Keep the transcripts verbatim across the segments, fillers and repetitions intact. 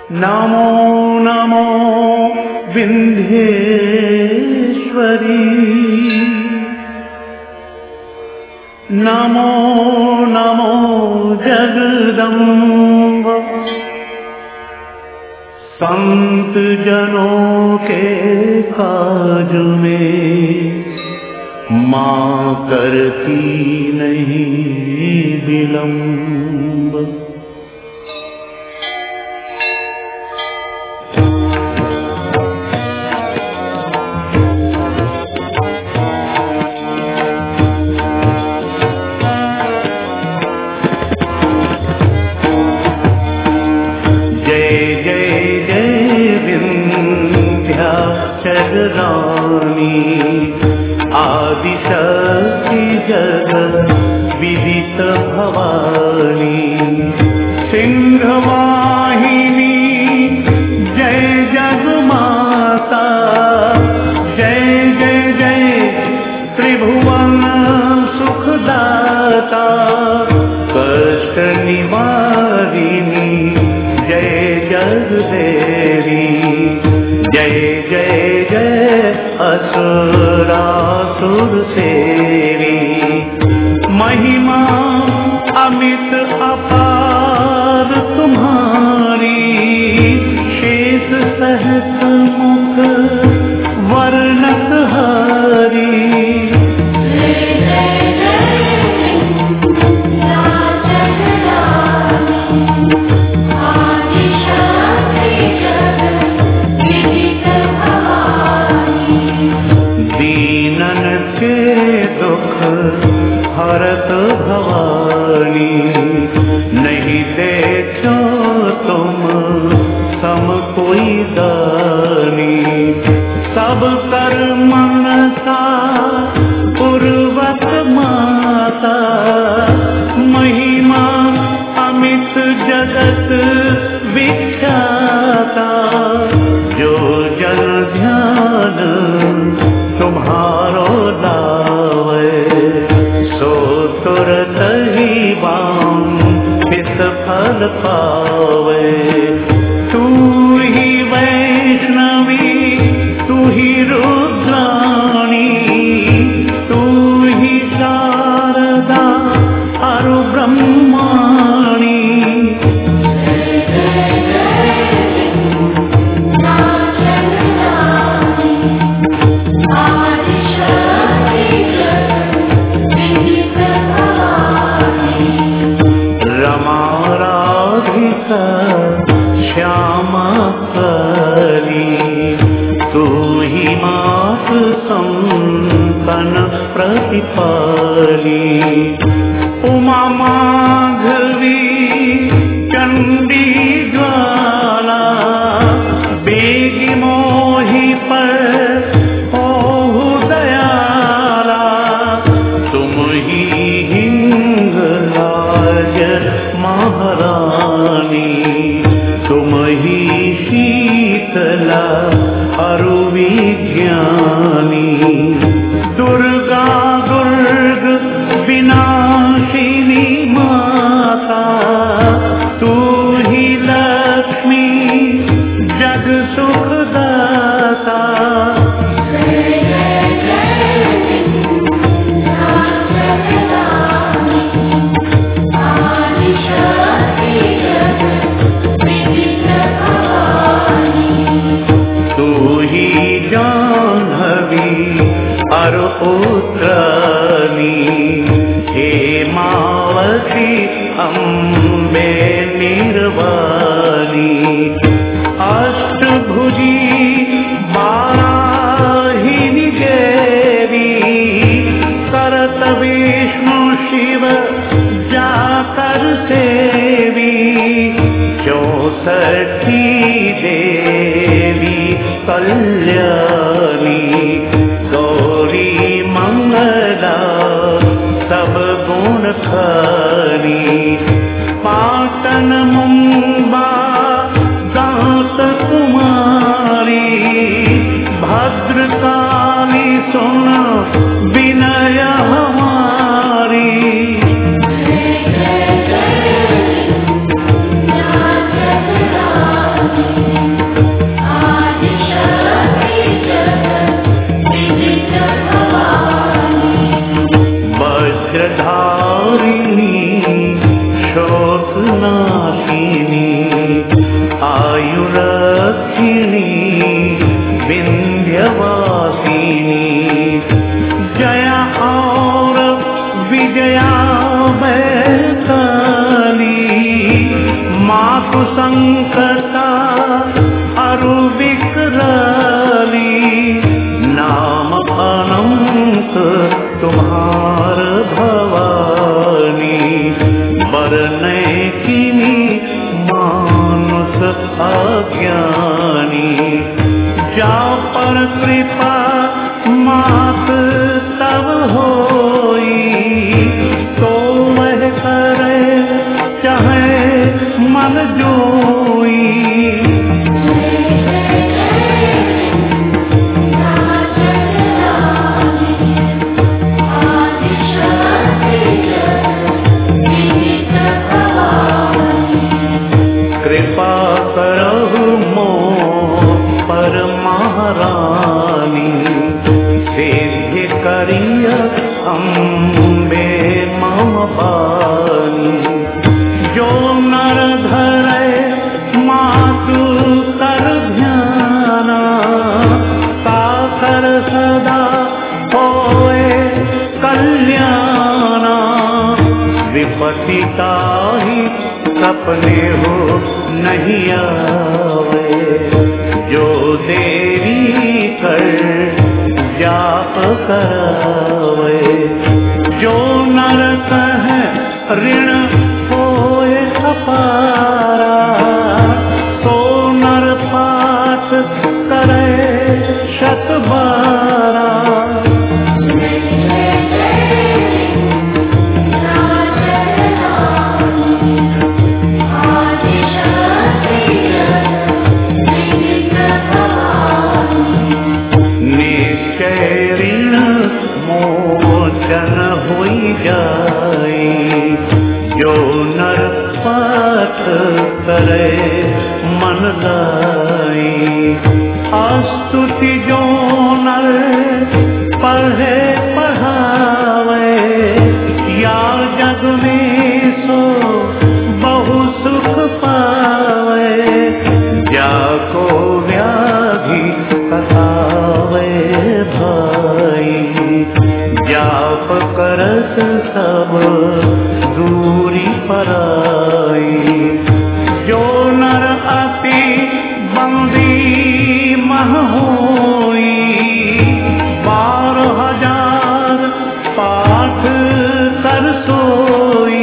नमो नमो विंध्येश्वरी, नमो नमो जगदम्ब। संत जनों के काज में मां करती नहीं विलंब। रानी आदिशक्ति जगत विदित भवानी, सिंहवाहिनी जय जगमाता, जय जय जय त्रिभुवन सुखदाता, कष्ट निवारिणी जय जगदेवी, जय जय जय असुरासुर सेवी। महिमा अमित अपार तुम्हारी, शेष सहस्र मुख वर्णत हरी। हरत भवानी, नहीं देखो तुम सम कोई दानी। सब कर मनसा पूर्वक माता, महिमा अमित जगत विख्याता। जो जन ध्यान तुम्हारो लावे, सो तुरत ही वाम इस फल पावे। तू ही वैष्णवी, तू ही रुद्राणी, तू ही शारदा अरु ब्रह्माणी। श्यामा कली, तू ही मात संतन प्रतिपाली। उमा माधवी चंडी ज्वाला, बेगी मोही पर ओहु दयाला। तुम ही हिंगलाज महारानी, तुम ही शीतला अरु विज्ञानी। दुर्गा दुर्ग विनाशिनी माता, तू ही लक्ष्मी जग सुखदाता। अरु पुत्रानी, हेमावती अम्बे निर्वाणी। अष्टभुजी वाराहिनी देवी, करत विष्णु शिव जाकर सेवी। चौसठी देवी कल्याणी, गौरी मंगला सब गुण खारी। पाटन मुंबा दांत कुमारी, भद्रकाली सुन विनय हमारी। संकटा अरु विकराली, नाम अनंत तुम्हार भवानी। बरने किनी मानुष अज्ञानी, जा पर कृपा मात तब होई। तो वह करे चाहे मन जोई। कृपा करहु मोह पर महारानी, सिद्धि करिय अम्बे मम पानी। जो नर धरे मातु कर ध्याना, साकर सदा होए कल्याणा। विपत्ति ताहि सपने हो नहीं आवे, जो देरी कर जाप करावे। जो नर कहे ऋण होए अपारा, तो नर पाठ करे शत बारा। मोचन हुई जाई, जो नर पाठ करे मन लाई। अस्तुति जो नर पढ़े पढ़ावे, या जग में सो बहु सुख पावे। जाको व्याधि कहावे भाई, जाप करत सब दूरी पराई। जो नर अति बंदी मह होई, बारह हजार पाठ कर सोई।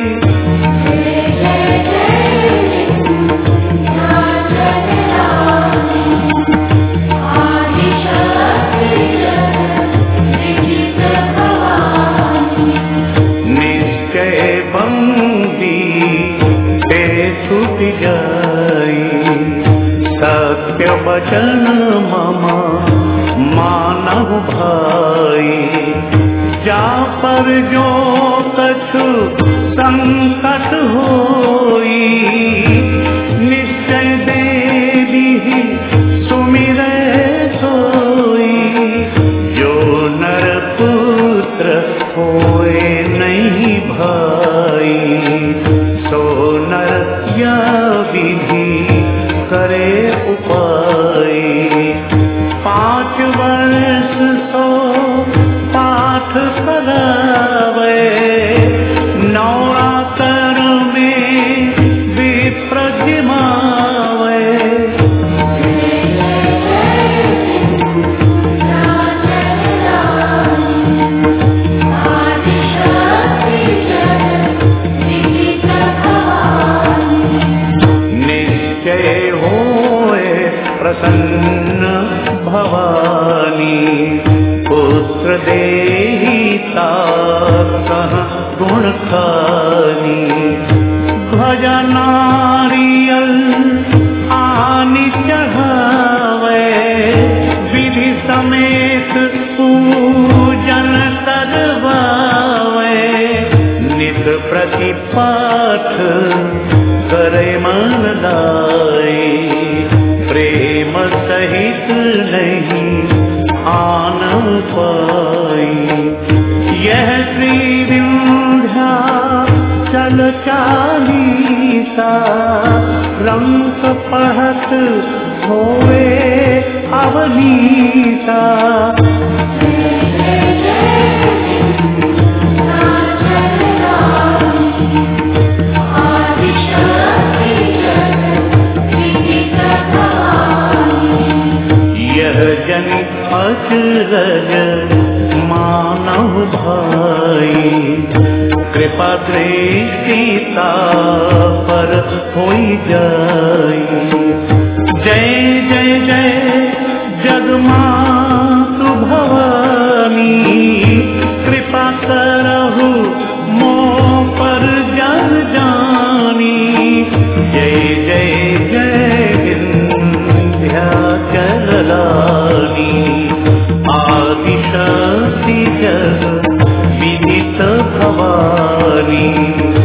सत्य वचन मम मानव भाई, जा पर जो कछु संकट होई। निश्चय देहि सुमिरै सोई, जो नर पुत्र होए नहीं भाई। सो नर या विधि करे उपाय, पाँच वर्ष सो पाठ करावे। नवरात्र में विप्र जिमावे। निश्चय होए प्रसन्न भवानी, पुत्र देहि ताकह गुण खानी। ध्वजा नारियल आनि चढ़ावे, विधि समेत पूजन करवावे। नित प्रति पाठ करे मन लाई, प्रेम सहित नहीं आन पाई। यह श्री विंध्याचल चालीसा, रंग पढ़त होवे अवनीता। अग्रज मानव भाई, कृपा दृष्टिता पर होई जाई। जय जय जय जगमातु भवानी, कृपा करहु मो पर जग जानी। जय जय जय विंध्याचल रानी, आदिशक्ति जग विदित भवानी।